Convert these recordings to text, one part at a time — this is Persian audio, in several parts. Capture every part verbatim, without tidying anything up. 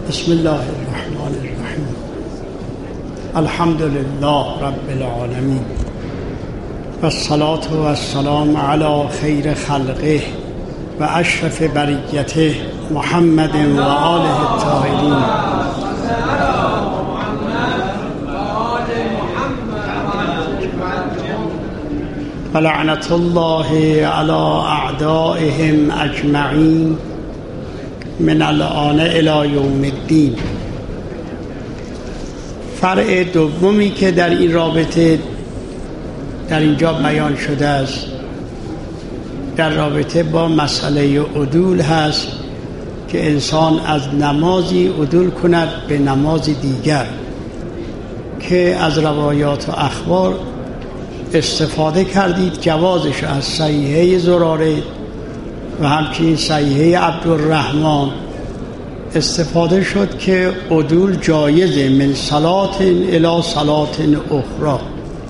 بسم الله الرحمن الرحیم. الحمد لله رب العالمین و الصلاة و السلام علی خیر خلقه و اشرف بریته محمد و آله الطاهرین. و لعنت الله علی اعدائهم اجمعین من الآن الی یوم الدین. فرع دومی که در این رابطه در اینجا بیان شده است در رابطه با مسئله عدول هست که انسان از نمازی عدول کند به نماز دیگر که از روایات و اخبار استفاده کردید. جوازش از صحیحه زراره و همچنین صحیحه عبدالرحمن استفاده شد که عدول جایزه من صلات الی صلات اخرى.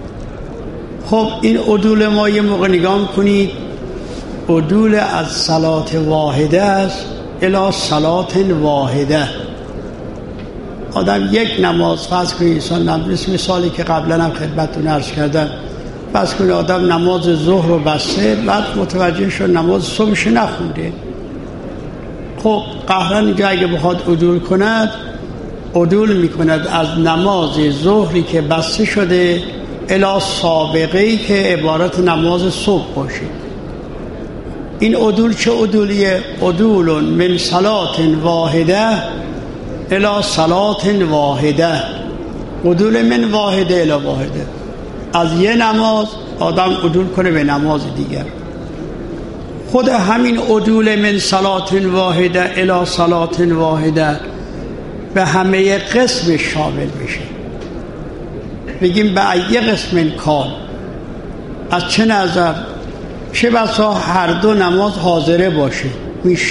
خب این عدول ما یه موقع نگاه کنید، عدول از صلات واحده است الی صلات واحده. آدم یک نماز فرض کنید، انسان مثالی که قبلا هم خدمتتون عرض کردم، فرض کنید آدم نماز ظهر رو بسته، بعد متوجه شد نماز صبحش نخونده. خب قهرن اینجا اگه بخواد عدول کند، عدول میکند از نماز ظهری که بسته شده الی سابقه‌ای که عبارت نماز صبح باشه. این عدول چه عدولیه؟ عدول من صلات واحده الی صلات واحده. عدول من واحده الی واحده، از یه نماز آدم عدول کنه به نماز دیگر. خود همین عدول من صلات واحده الی صلات واحده به همه قسم شامل میشه. بگیم به ای قسم کان، از چه نظر؟ چه بسا هر دو نماز حاضره باشه، میشه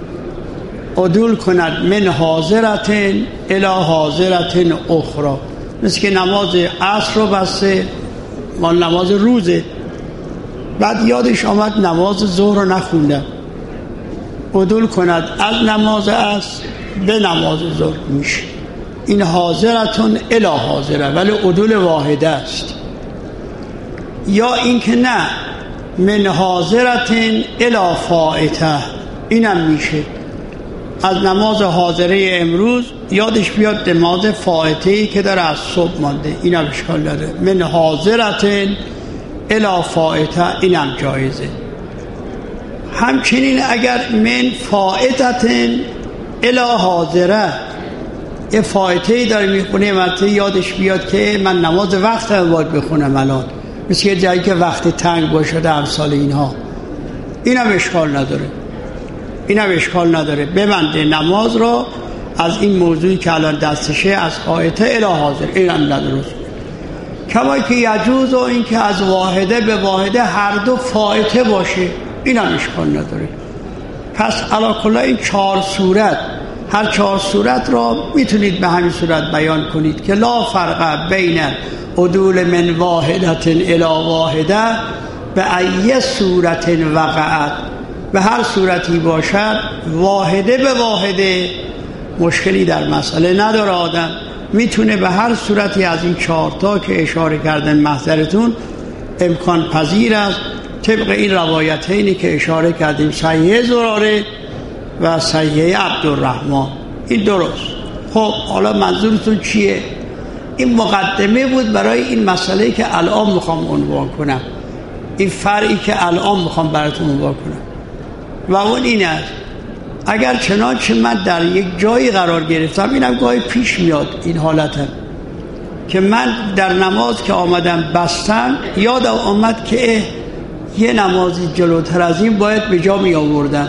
عدول کند من حاضرتن الی حاضرتن اخرى. مثل که نماز عصر رو بسته، مال نماز روزه، بعد یادش آمد نماز ظهر رو نخوندم، عدول کند از نماز عصر به نماز ظهر، میشه این حاضرتون الی حاضره، ولی عدول واحده است. یا این که نه، من حاضرتن الی فائته، اینم میشه از نماز حاضره امروز یادش بیاد نماز فائته‌ای که داره از صبح مانده، اینم اشکال داره. من حاضرتن الی فائته، اینم جایزه. همچنین اگر من فائتتن الی حاضره، یه فائته‌ای داره میخونه، مثلا یادش بیاد که من نماز وقت هم باید بخونم الان، مثل یه جایی که وقت تنگ باشه، امثال اینها، اینم اشکال نداره. اینم اشکال نداره ببنده نماز رو از این موضوعی که الان دستشه، از فائته الی حاضر، اینم نداره. کما که یجوز و این که از واحده به واحده هر دو فائته باشه، اینم اشکال نداره. پس علی کل این چهار صورت، هر چهار صورت را میتونید به همین صورت بیان کنید که لا فرق بین عدول من واحدت الی واحده به ای صورت وقعت، به هر صورتی باشد واحده به واحده مشکلی در مسئله نداره. آدم میتونه به هر صورتی از این چهارتا که اشاره کردن محضرتون امکان پذیر است، طبق این روایتینی که اشاره کردیم، صحیحه زراره و صحیحه عبدالرحمن، این درست. خب حالا منظورتون چیه؟ این مقدمه بود برای این مسئله که الان میخوام عنوان کنم، این فرعی که الان میخوام براتون عنوان کنم، و اون این است: اگر چنانچه من در یک جایی قرار گرفتم، اینم گاهی پیش میاد این حالتم، که من در نماز که آمدم بستم، یادم آمد که یه نمازی جلوتر از این باید به جا می آوردم،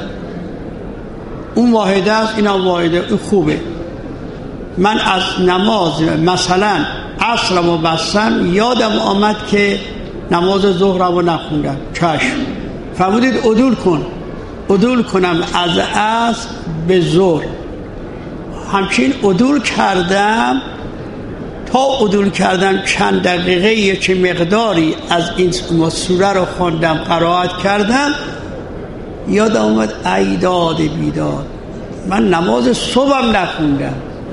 اون واحده است، اینم واحده، این خوبه. من از نماز مثلا عصرمو بستم، یادم آمد که نماز ظهرمو نخوندم، چشم فرمودید عدول کن، عدول کنم از عصر به ظهر. همچنین عدول کردم، تا عدول کردم چند دقیقه یه چه مقداری از این سوره رو خواندم، قرائت کردم، یادم اومد ایداد بیداد من نماز صبح هم نخوندم،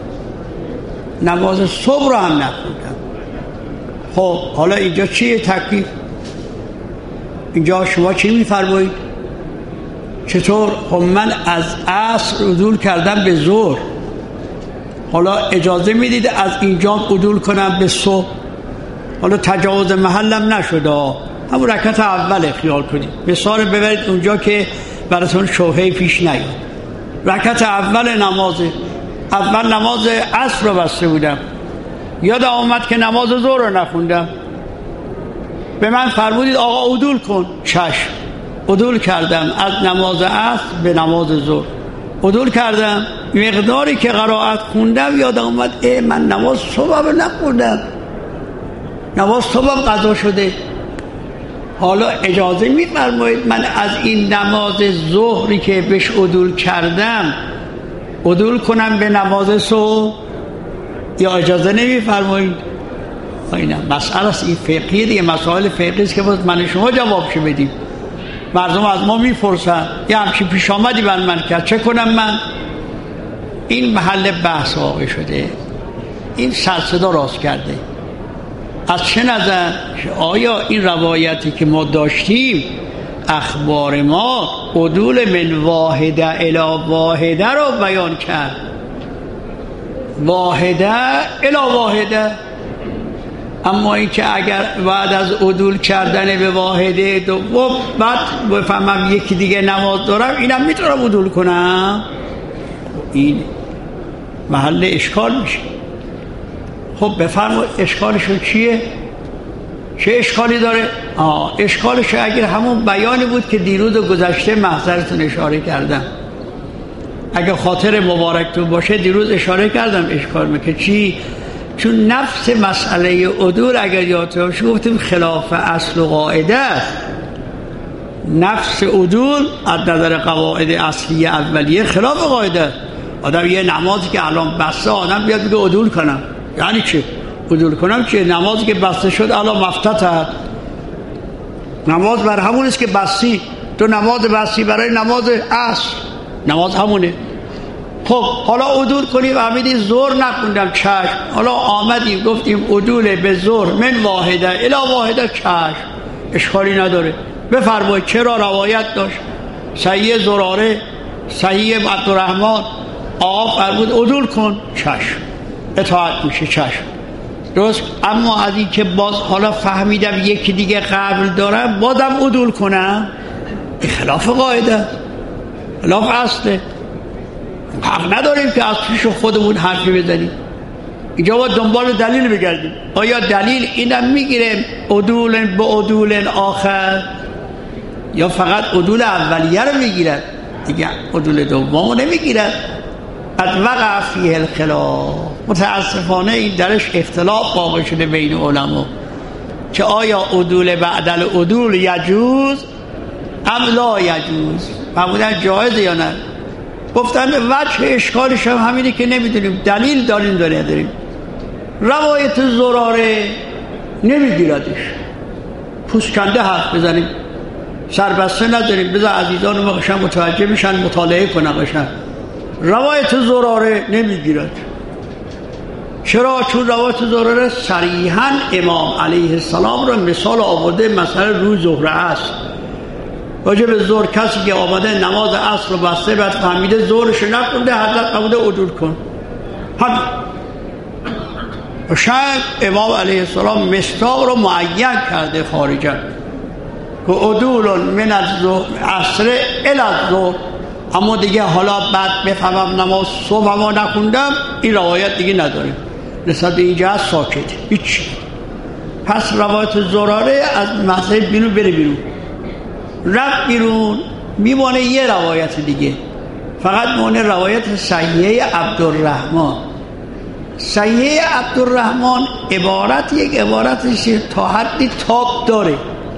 نماز صبح رو هم نخوندم. خب حالا اینجا چیه تکلیف؟ اینجا شما چی میفرمایید؟ چطور؟ خب من از عصر عدول کردم به ظهر، حالا اجازه میدید از اینجا عدول کنم به صبح؟ حالا تجاوز محلم نشده، همون رکعت اول خیال کنید، مثال ببرید اونجا که براتون شبهه پیش نیاد. رکعت اول نمازه، اول نماز عصر رو بسته بودم، یاد آمد که نماز ظهر رو نخوندم، به من فرمودید آقا عدول کن. چشم، عدول کردم از نماز عصر به نماز ظهر، عدول کردم. مقداری که قرائت خوندم یاد آمد ای من نماز صبح رو نخوندم، نماز صبح قضا شده. حالا اجازه می‌فرمایید من از این نماز ظهری که بهش عدول کردم عدول کنم به نماز صبح، یا اجازه نمی‌فرمایید؟ اینا مسئله است، این فقهی دیگه، مسائل فقهی است که باز من شما جوابشو بدیم. مردم از ما میپرسن یه همچین پیش آمدی بر من کرد، چه کنم من؟ این محل بحث واقع شده، این سرصدا راست کرده. از چه نظر؟ آیا این روایتی که ما داشتیم اخبار ما عدول من واحده الی واحده رو بیان کرد، واحده الی واحده، اما این که اگر بعد از عدول کردن به واحده دوم بعد بفهمم یکی دیگه نماز دارم اینم میتونم عدول کنم، این محل اشکال میشه. خب بفرمایید اشکالشون چیه؟ چه اشکالی داره؟ آه اشکالش اگر همون بیانی بود که دیروز گذشته محضرتون اشاره کردم، اگر خاطر مبارکتون باشه دیروز اشاره کردم اشکال میکنه. چی؟ چون نفس مسئله عدول اگر یادتون باشه گفتیم خلاف اصل و قاعده است. نفس عدول از نظر قواعد اصلی اولیه خلاف قاعده است. آدم یه نمازی که الان بسته آدم بیاد بگه عدول کنم، یعنی چه؟ عدول کنم چه؟ نمازی که بسته شد الان مفتتح، نماز بر همون است که بستی، تو نماز بستی برای نماز عصر، نماز همونه. خب حالا عدول کنیم امیدی ظهر نخوندم، چشم، حالا آمدیم گفتیم عدول به ظهر من واحده الی واحده، چشم، اشکالی نداره. بفرمایید چرا روایت داشت صحیح زراره، صحیح عبدالرحمن، آقا فرمود عدول کن، چشم، اطاعت میشه، چشم، درست. اما از این که باز حالا فهمیدم یکی دیگه قبل دارم بازم عدول کنم، خلاف قاعده، خلاف اصله، حق نداریم که از پیش خودمون حرفی بزنیم. اینجا باید دنبال دلیل بگردیم. آیا دلیل اینم میگیره عدول به عدول آخر، یا فقط عدول اولیه رو میگیرد دیگه عدول دوم نمیگیرد؟ قد وقع فیه الخلاف. متاسفانه این درش اختلاف واقع شده بین علما که آیا عدول بعد العدول یجوز ام لا یجوز، معمولا جایزه یا نه. گفتن وجه اشکالش هم همینه که نمیدونیم، دلیل داریم داره داریم. روایت زراره نمیگیردش، پوسکنده حرف بزنیم، سربسته نداریم، بذار عزیزان ما قشنگ متوجه میشن، مطالعه کنن قشنگ. روایت زراره نمیگیرد. چرا؟ چون روایت زراره صریحاً امام علیه السلام رو مثال آورده، مثلا روز ظهر است، راجع به ظهر کسی که آمده نماز عصر رو بسته بعد فهمیده ظهرش نخونده، حضرت فرموده عدول کن. همین شاید امام علیه السلام مصداق رو معین کرده خارجا که عدول من عصر الی الظهر، اما دیگه حالا بعد بفهمم نماز صبح ما نخوندم، این روایت دیگه نداریم، نسبت به اینجا ساکت هیچ. پس روایت زراره از مسئله بیرون بره بیرون، رفت بیرون، میمونه یه روایت دیگه، فقط مونه روایت صحیح عبدالرحمن. صحیح عبدالرحمن عبارت یک عبارتش تا حدی تاب داره،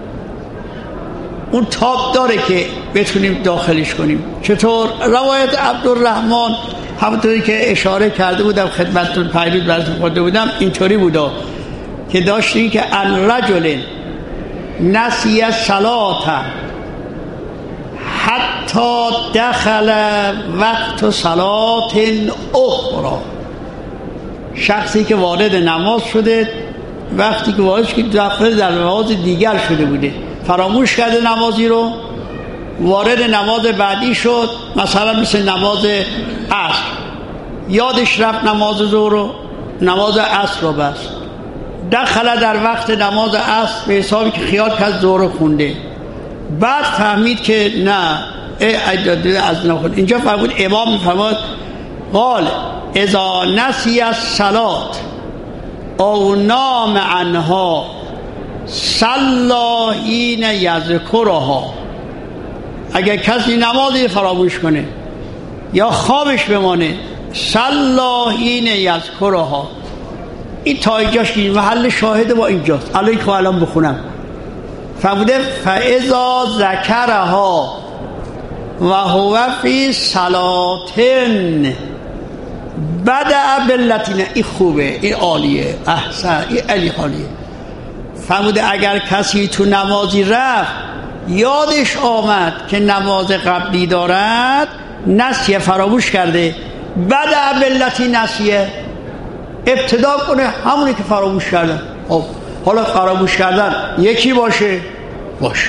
اون تاب داره که بتونیم داخلش کنیم. چطور؟ روایت عبدالرحمن همونطوری که اشاره کرده بودم خدمتتون پیروز براتون خونده بودم اینطوری بودا که داشتیم که ان رجل نسی صلاة حتی حتی دخل وقت صلات اخرى، شخصی که وارد نماز شده وقتی که وارد شده داخل در نماز دیگر شده بوده، فراموش کرده نمازی رو، وارد نماز بعدی شد، مثلا مثل نماز عصر یادش رفت نماز ظهر رو، نماز عصر رو بست، دخل در وقت نماز عصر به حسابی که خیال کرد ظهر رو خونده، بعد فهمید که نه از نخون. اینجا فرمود امام میفرماد قال اذا نسی الصلاة او نام عنها صلی حین یذکرها، اگر کسی نمازی فراموش کنه یا خوابش بمانه صلی حین یذکرها، این تا اینجاش که محل شاهده با اینجاست. الان که الان بخونم فرموده فاذا ذکرها و هو فی صلاتن بدأ باللتین، این خوبه، این عالیه، احسن، این علی عالیه. فرموده اگر کسی تو نمازی رفت یادش آمد که نماز قبلی دارد، نسیه، فراموش کرده، بدأ باللتی نسیه، ابتدا کنه همونی که فراموش کردن. خب حالا فراموش کردن یکی باشه باشه،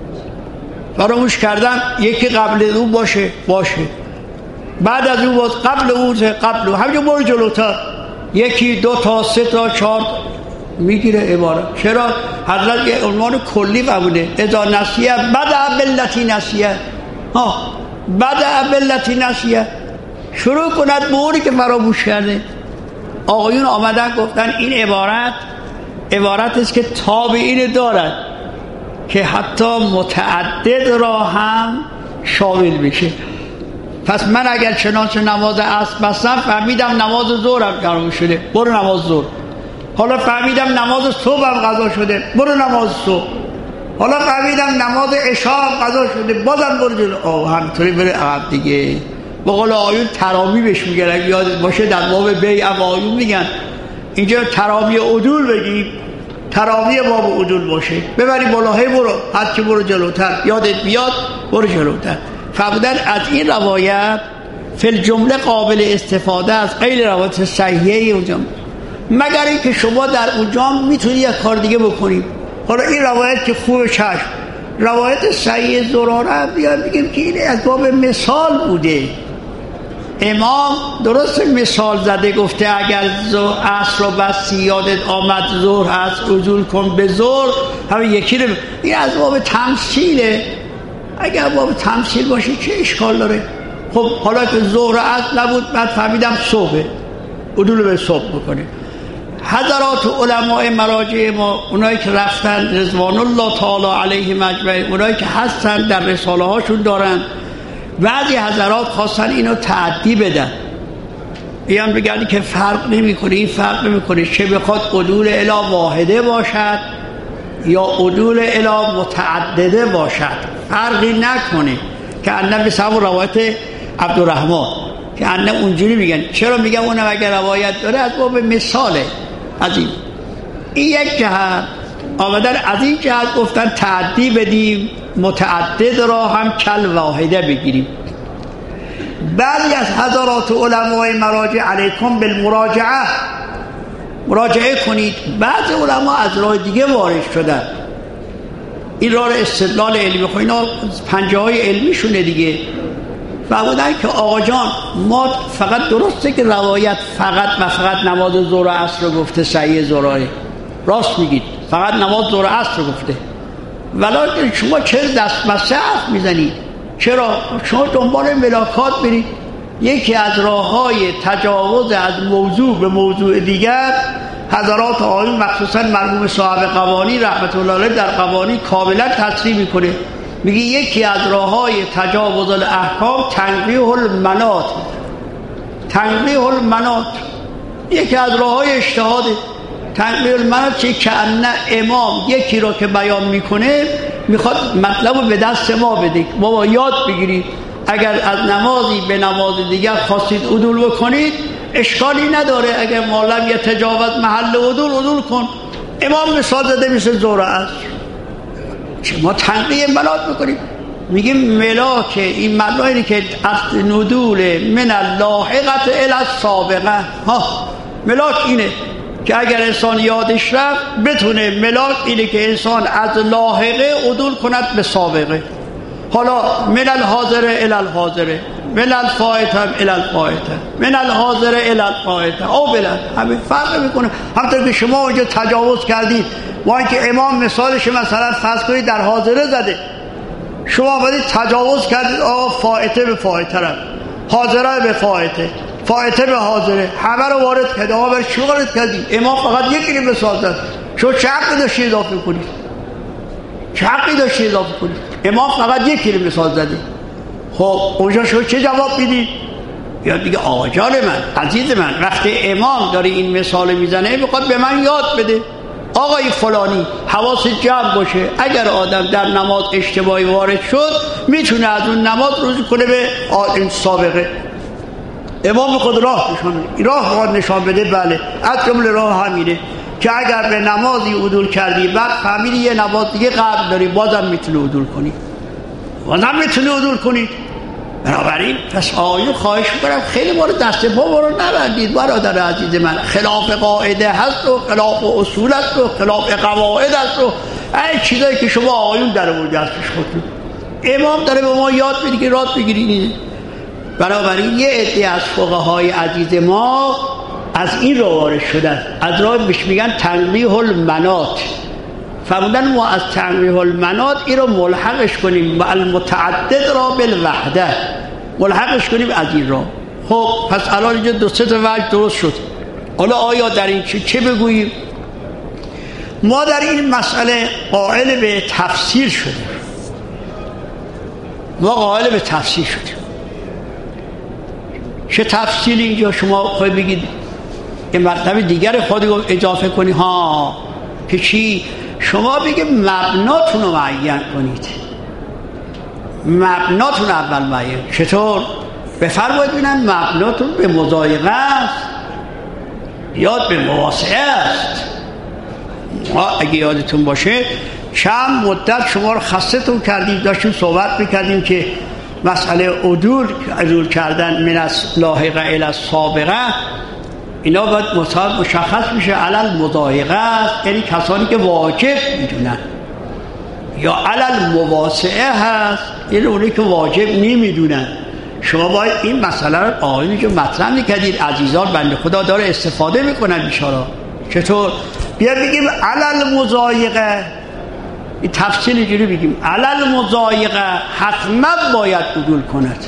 فراموش کردن یکی قبل اون باشه باشه، بعد از اون باز قبل اون قبل اون، همینجا برو جلوتر، یکی دو تا سه تا چهار میگیره عبارت. چرا؟ حضرت یه عنوان کلی قبوله، اذا نسیه بدأ باللتی نسیه، ها بدأ باللتی نسیه، شروع کند به اونی که فراموش کرده. آقایون آمدن گفتن این عبارت عبارت است که تابعین دارد که حتی متعدد را هم شامل بشه. پس من اگر چنانچه نماز عصر بستم فهمیدم نماز ظهرم فراموش شده، برو نماز ظهر. حالا فهمیدم نماز صبحم قضا شده، برو نماز صبح. حالا فهمیدم نماز عشاء قضا شده، بازم برو جلو. آه همینطوری بره عقب دیگه. به قول آیون ترامی بهش میگن، اگه یادت باشه در باب بیع آیون میگن اینجا ترامی عدول بگیم، ترامی باب عدول باشه، ببری بالا، هی برو، حد که برو جلوتر، یادت بیاد برو جلوتر. فرمودن از این روایت فی الجمله قابل استفاده از غیر روایت صحیحه اونجا، مگر اینکه شما در اونجا میتونی یک کار دیگه بکنید. حالا این روایت که خوب چشم، روایت صحیح زراره بیان بگیم که این از باب مثال بوده. امام درست مثال زده، گفته اگر عصر رو بس یادت آمد ظهر هست عجول کن به ظهر، همین یکی رو. این از باب تمثیله، اگر باب تمثیل باشه چه اشکال داره؟ خب حالا که ظهر عصر نبود، بعد فهمیدم صبح، عدول به صبح بکنه. حضرات علماء مراجع ما، اونایی که رفتن رضوان الله تعالی علیهم اجمعین، اونایی که هستن در رساله هاشون دارن، بعضی حضرات خواستن اینو تعدی بدن، بیان بگن که فرق نمیکنه، این فرق نمیکنه چه بخواد عدول الی واحده باشد یا عدول الی متعدده باشد، فرقی نکنه. که انه به سبب روایت عبدالرحمن که انه اونجوری میگن. چرا میگم اونم اگر روایت داره از باب مثاله. از این این یک جهت آمدن، از این جهت گفتن تعدی بدیم، متعدد را هم کل واحده بگیریم. بعضی از حضرات علماء مراجع علیکم بالمراجعه، مراجعه کنید. بعضی علما از راه دیگه وارد شدن، این راه استدلال علمی خو اینا پنجه های علمیشونه دیگه. فرمودن که آقا جان ما فقط درسته که روایت فقط و فقط نماز ظهر و عصر رو گفته، صحیح زراره، راست میگید، فقط نماز ظهر و عصر رو گفته، ولی شما چرا دست بسته حرف میزنید؟ چرا شما دنبال ملاکات برید؟ یکی از راه‌های تجاوز از موضوع به موضوع دیگر، حضرات آیون مخصوصا مرحوم صاحب قوانی رحمت الله علیه در قوانی کاملا تصریح میکنه، میگه یکی از راه‌های تجاوز الاحکام تنقیح المناط، تنقیح المناط یکی از راه‌های اجتهاد. تنقیح المناط چه که ان امام یکی رو که بیان میکنه میخواد مطلبو به دست ما بده، ما با یاد بگیرید، اگر از نمازی به نماز دیگر خواستید عدول بکنید اشکالی نداره، اگر معلم یتجاوز محل عدول عدول کن. امام مثال زده مثل ظهر عصر، ما تنقیح مناط بکنیم. میگیم ملاک، این معنی که از ندول من اللاحقت الی السابقه. ها ملاک اینه که اگر انسان یادش رفت بتونه، ملاک اینه که انسان از لاحقه عدول کند به سابقه. حالا من الحاضره الی الحاضره، من الفائته الی الفائته، من الحاضره الی الفائته او بلا، همین فرق میکنه. همونطور که شما اونجا تجاوز کردید، با اینکه امام مثالش مثلا فرض کنید در حاضره زده، شما آمدید تجاوز کردید، آقا فائته به فائته رفت، حاضره به فائته، فائته به حاضره، همه رو وارد کردید. آقا برای چی وارد کردید؟ امام فقط یک کلمه مثال زد، شما چه حقی داشتید اضافه کنید؟ چه حقی داشتید اضافه کنید؟ امام فقط یک کلمه مثال زده. خب اونجا شما چه جواب میدید؟ یاد دیگه آقا جان من، عزیز من، وقتی امام داره این مثال میزنه میخواد به من یاد بده آقای فلانی حواس جمع باشه، اگر آدم در نماز اشتباهی وارد شد میتونه از اون نماز رجوع کنه به این سابقه. امام خود راه نشان بده، راه باید نشان بده. بله از جمله راه همینه که اگر به نمازی عدول کردی بعد فهمیدی یه نماز دیگه قبل داری، بازم میتونه عدول کنی، بازم میتونه عدول کنید. بنابراین پس آقایون خواهش میکنم خیلی ما رو دست پا ما رو نبندید برادر عزیز من. خلاف قاعده هست و خلاف اصول هست و خلاف قواعد هست و این چیزایی که شما آقایون در آوردید ازش خودتون. امام داره به ما یاد میده که راه بگیرید. بنابراین یه عده از فقهای عزیز ما از این رو وارد شدن، از راه بهش میگن تنبیه المنات. فرمودن ما از تنبیه المنات این رو ملحقش کنیم و المتعدد را بالوحده، ملحقش کنیم از این را. خب پس الان اینجا دو سه تا وجه درست شد. حالا آیا در این چه, چه بگوییم؟ ما در این مسئله قائل به تفسیر شدیم، ما قائل به تفسیر شدیم. چه تفسیری اینجا شما خواهی بگید یه مرتبه دیگر خودی اضافه کنی؟ ها که چی؟ شما بگید مبناتون رو معین کنید، مبناتون اول معین. چطور؟ بفرمایید ببینم مبناتون به مضایقه است یا به مواسعه است. ما اگه یادتون باشه چند مدت شما رو خستتون کردیم، داشتیم صحبت میکردیم که مسئله عدول عدول کردن من از لاحقه الی السابقه اینا باید مشخص میشه علل مضایقه است، یعنی کسانی که واجب میدونن، یا علل مواسعه هست، یعنی اونی که واجب نمیدونن. شما باید این مسئله رو آقایون جو مطرح میکردید. عزیزان بنده خدا داره استفاده میکنن بیچاره. چطور؟ بیا بگیم علل مضایقه، این تفصیل اینجوری بگیم علل مضایقه حتما باید عدول کند.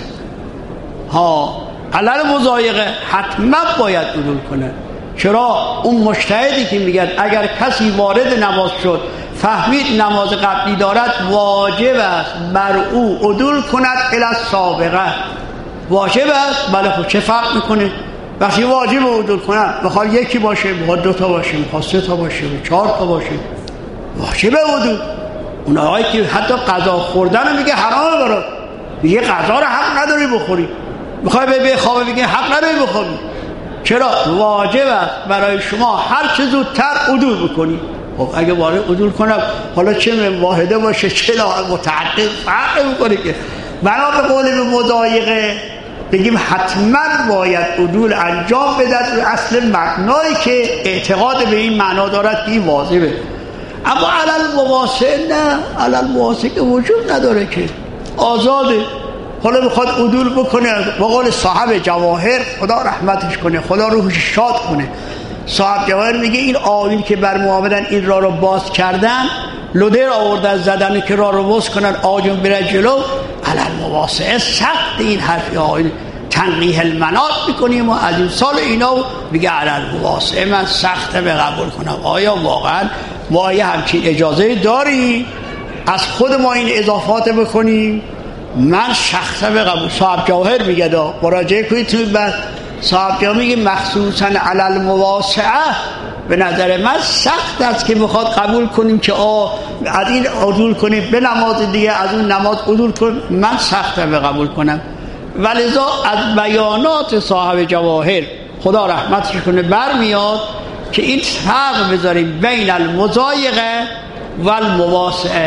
ها علل مضایقه حتما باید عدول کند. چرا؟ اون مجتهدی که میگن اگر کسی وارد نماز شد فهمید نماز قبلی دارد، واجب است بر او عدول کند الی السابقه. واجب است. بله خب چه فرق میکنه؟ وقتی واجب عدول کند بخواد یکی باشه، بخواد دو تا باشه، بخواد سه تا باشه، چهار تا باشه، واجب عدول. اونایی که حتی غذا خوردن رو میگه حرامه برات، میگه غذا رو حق نداری بخوری، میخوای به بخوابی میگه حق نداری بخوابی. چرا؟ واجب است برای شما هر چه زودتر عدول بکنی. خب اگه وارد عدول کنم حالا چه واحده باشه چه متعدد فرق میکنه که. بنا به قول به مضایقه بگیم حتما باید عدول انجام بدهد رو اصل معنایی که اعتقاد به این معنا دارد که این واجبه. اما علل مواسع نه، علل مواسع که وجود نداره که، آزاده. حالا بخواد عدول بکنه، با قول صاحب جواهر خدا رحمتش کنه، خدا روحش شاد کنه، صاحب جواهر میگه این آیین که بر ما آمدن این راه رو باز کردن، لودر آوردن زدن که راه رو باز کنن آجون بره جلو، علل مواسع سخت این حرفی آیین تنقیح المنات میکنیم و از این سال اینا میگه علل مواسع من سخته به قبول کنم. آیا واقعا ما یه همچین اجازه داری از خود ما این اضافات بکنیم؟ من شخصا به قبول. صاحب جواهر میگه دا مراجعه کنید توی بعد صاحب جواهر میگه مخصوصا علل مواسعه به نظر من سخت است که بخواد قبول کنیم که آه از این عدول کنیم به نماز دیگه از اون نماز عدول کنیم. من سخته به قبول کنم. ولذا از بیانات صاحب جواهر خدا رحمتش کنه برمیاد که این فرق بذاریم بین المضایقه و المواسعه.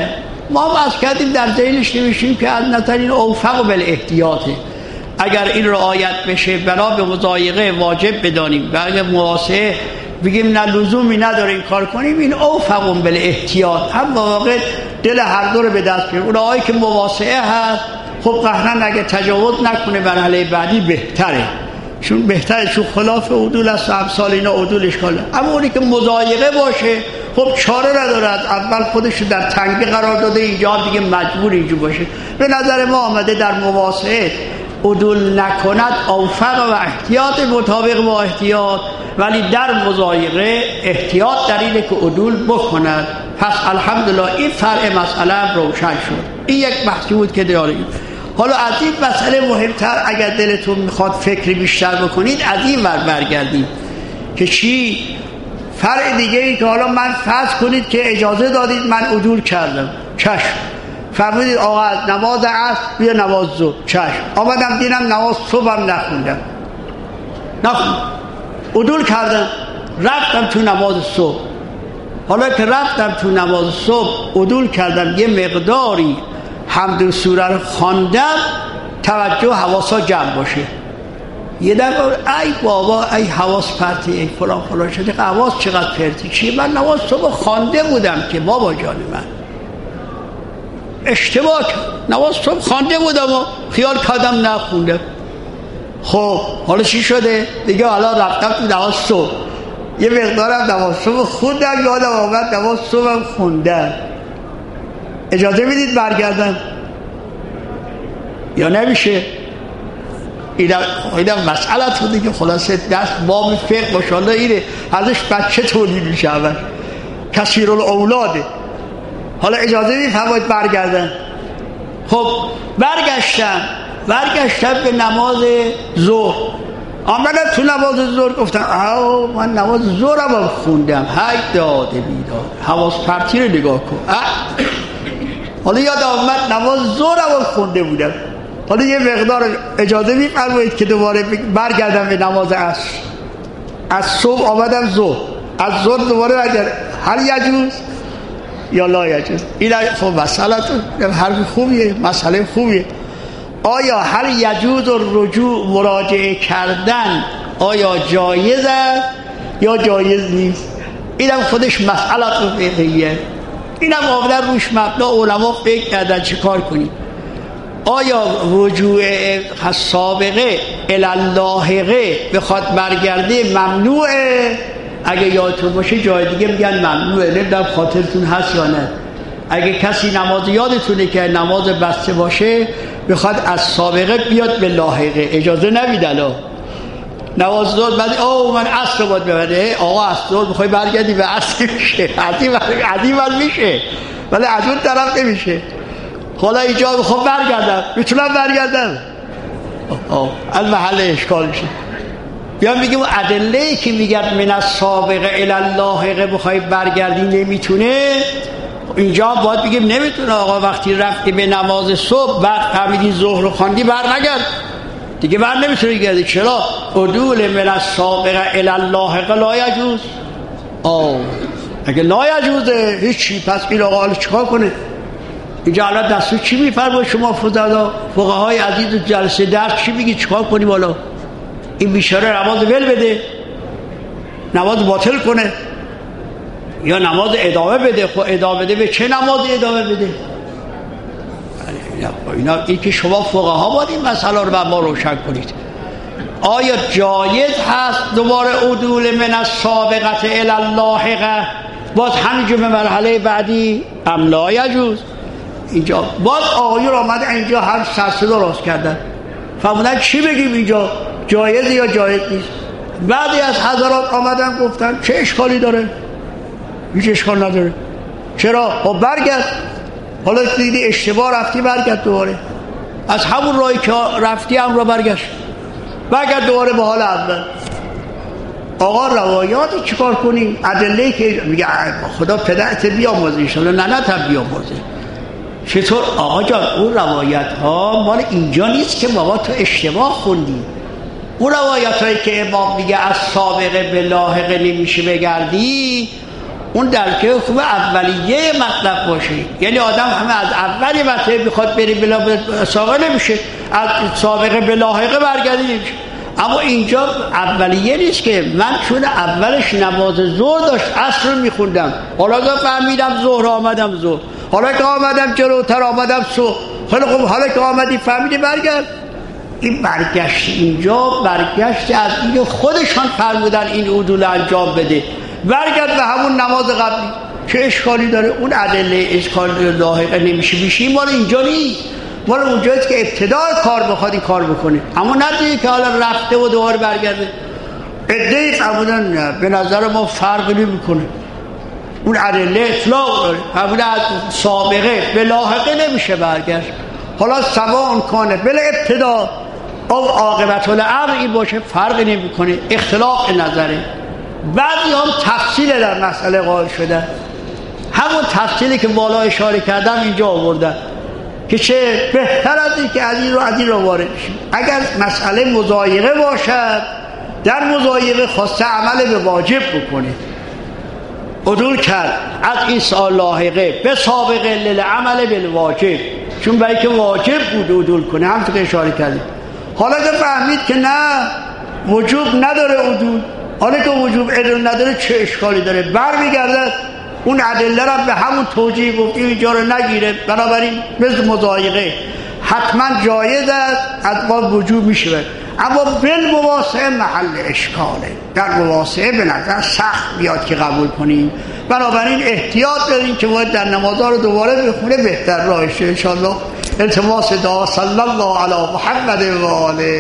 ما هم از کردیم در ذهنش نمیشیم که از نظر این اوفق و بالاحتیاطه. اگر این رعایت بشه بنا به مضایقه واجب بدانیم و اگر مواسعه بگیم نه لزومی نداره این کار کنیم، این اوفق و بالاحتیاط هم واقع دل هر دو رو به دست بیاره. اونهایی که مواسعه هست خب قهرن اگه تجاوز نکنه مرحله بعدی بهتره، چون بهتره، چون خلاف عدول است و امثال اینا عدول اشکاله. اما اونی که مضایقه باشه خب چاره نداره، از اول خودش رو در تنگی قرار داده، اینجا دیگه مجبور اینجا باشه. به نظر ما آمده در مواسعه عدول نکند اوفق و احتیاط مطابق با احتیاط، ولی در مضایقه احتیاط در اینه که عدول بکند. پس الحمدلله این فرع مسئله روشن شد. این یک بحثی بود که داریم. حالا از این مسئله مهمتر اگر دلتون میخواد فکری بیشتر بکنید از این ور برگردید که چی؟ فرع دیگه ای که حالا من فرض کنید که اجازه دادید من عدول کردم، چشم، فرمودید آقا از نماز عصر بیا نماز ظهر، چشم، آمدم دیدم نماز صبحم نخوندم، نخوندم، عدول کردم، رفتم تو نماز صبح. حالا که رفتم تو نماز صبح عدول کردم، یه مقداری حمد و سوره رو خواندم، توجه حواسا جمع باشه. یه دفعه ای بابا ای حواس پرتی، ای فلان فلان شده، حواس چقدر پرتی، چی؟ من نماز صبح خوانده بودم که بابا جان من اشتباه کرد، نماز صبح خوانده بودم و خیال کردم نخوندم. خب حالا چی شده؟ دیگه حالا رفتم تو نماز صبح، یه مقدارم نماز صبح خوندم، یادم آمد نماز صبحم خوندم، اجازه میدید برگردم یا نمیشه؟ اینم اینم مسئله تو دیگه. خلاصه دست باب فقه ماشاءالله اینه، ازش بچه تولید میشه، اول کثیرالاولاده. حالا اجازه میفرمایید برگردم. خب برگشتم برگشتم به نماز ظهر، آمدم تو نماز ظهر گفتم آه من نماز ظهرم خوندم، هی داده بیداد، حواس پرتی رو نگاه کن. حالا یاد آمد نماز ظهرم خونده بودم. حالا یه مقدار اجازه میفرمایید که دوباره برگردم به نماز عصر. از صبح آمدم ظهر، از ظهر دوباره برگردم، هل یجوز یا لا یجوز؟ این خب مسئله تو حرف خوبیه، مسئله خوبیه. آیا هل یجوز رجوع مراجعه کردن آیا جایز است یا جایز نیست؟ اینم خودش مسئله فقهیه. اینم آمدن روش مبنا علما فکر کردن چه کار کنیم. آیا رجوع سابقه الاللاحقه بخواد برگرده ممنوعه؟ اگه یادتون باشه جای دیگه میگن ممنوعه، نمیدونم خاطرتون هست یا نه. اگه کسی نماز یادتونه که نماز بسته باشه بخواد از سابقه بیاد به لاحقه، اجازه نمیدن. نماز ظهر بعد آه من عصر باید ببره، آقا عصر ظهر بخوای برگردی به عصر میشه، عدیم میشه، ولی از اون طرف نمیشه. حالا اینجا بخوام برگردم، میتونم برگردم؟ آه المحل اشکال میشه. بیان بگیم ادله که میگن من از سابقه الاللاحقه بخوای برگردی نمیتونه، اینجا باید بگیم نمیتونه. آقا وقتی رفتی به نماز صبح بعد فهمیدی ظهر رو خواندی بر نگرد دیگه، بر نمیتونه گردی. چرا؟ عدول من از سابقه الاللاحقه لا یجوز. آه اگه لا یجوزه هیچی، پس این آقا حالا چیکار کنه؟ اینجا الان دستور چی میفرمایید شما فضلا فقهای عزیز و جلسه درس چی میگی چیکار کنی؟ بالا این بیچاره نماز ول بده، نماز باطل کنه یا نماز ادامه بده؟ خب ادامه بده به چه نماز ادامه بده؟ اینا این که شما فقها باید این مسئله رو بر ما روشن کنید. آیا جایز هست دوباره عدول من از سابقت الاللاحقه باز همینجور به مرحله بعدی؟ ام لا یجوز. اینجا باز آقایون آمده اینجا هم سرصدا راست کردن، فرمودن چی بگیم اینجا، جایز یا جایز نیست؟ بعضی از حضرات آمدن گفتن چه اشکالی داره؟ هیچ اشکال نداره. چرا؟ خب برگرد، حالا دیدی اشتباه رفتی برگرد دوباره، از همون راهی که رفتی هم را برگشت، برگرد دوباره به حال اول. آقا روایاتی چیکار کنیم؟ ادله که میگه خدا پدرت بیامرزه ان شاء الله، نه نه تب بیامرزه. چطور آقا جان اون روایت ها مال اینجا نیست که بابا تو اشتباه خوندی. اون روایت هایی که امام میگه از سابقه به لاحقه نمیشه بگردی، اون درکه خوب اولیه مطلب باشه. یعنی آدم همه از اولی مطلب بخواد بری بلا سابقه نمیشه، از سابقه به لاحقه برگردی نمیشه. اما اینجا اولیه نیست که من چون اولش نماز ظهر داشت عصر رو میخوندم، حالا که فهمیدم ظهر آمدم ظهر، حالا که آمدم جلوتر آمدم صبح، حالا خب حالا که آمدی فهمیدی برگرد. این برگشت اینجا برگشت از این خودشان فرمودن این عدول انجام بده، برگرد به همون نماز قبلی. چه اشکالی داره؟ اون ادله اشکالی لاحقه نمیشه میشه. مال اینجا نیست، مال اونجاییست که ابتدا کار بخواد این کار بکنه، اما ندیگه که حالا رفته و دوباره برگرده. ادعای فرمودن به نظر ما فرق نمیکنه، اون ادله اطلاق داره، فرمودن از سابقه به لاحقه نمیشه برگشت. حالا سواء کانه بل ابتدا او عاقبت الامر این باشه فرق نمیکنه، اختلاف نظره. بعضی هم تفصیل در مسئله قائل شدن، همون تفصیلی که بالا اشاره کردم اینجا آوردن که چه بهتر از این که از این رو از این رو وارد شیم. اگر مسئله مضایقه باشد، در مضایقه خواسته عمل به واجب بکنه، عدول کرد از این سال لاحقه به سابقه للعمل بالواجب، چون برای که واجب بود عدول کنه، همونطور که اشاره کردیم. حالا که فهمید که نه وجوب نداره عدول، حالا که وجوب عدول نداره چه اشکالی داره؟ برمیگردد اون ادله را به همون توجیه گفتیم اینجا رو نگیره. بنابراین مثل مضایقه حتما جایز است، از باب وجوب میشه، اما بالمواسطه محل اشکاله، در مواسطه به نظر سخت بیاد که قبول کنیم. بنابراین احتیاط داریم که باید در نمازها رو دوباره بخونه، بهتر راهشه. ان شاء الله التماس دعا. صلی الله علی محمد و آله.